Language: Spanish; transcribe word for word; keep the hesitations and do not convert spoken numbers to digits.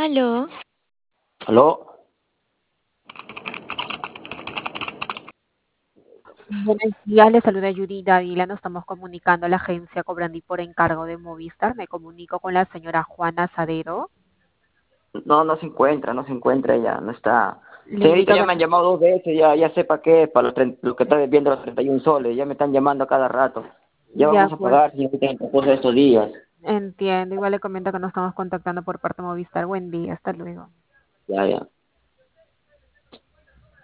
Aló, ¿Aló? Buenos días, le saluda Yuri Dávila. Nos estamos comunicando a la agencia Cobrandi por encargo de Movistar. Me comunico con la señora Juana Sadero. No, no se encuentra, no se encuentra ella, no está. Le Señorita, indico ya que me han llamado dos veces, ya, ya sé para qué, para los tre- lo que está debiendo los treinta y uno soles, ya me están llamando a cada rato. Ya de vamos a acuerdo, pagar, señorita, en el transcurso de estos días. entiendo. Igual le comento que nos estamos contactando por parte de Movistar. Buen día, hasta luego. Ya, ya.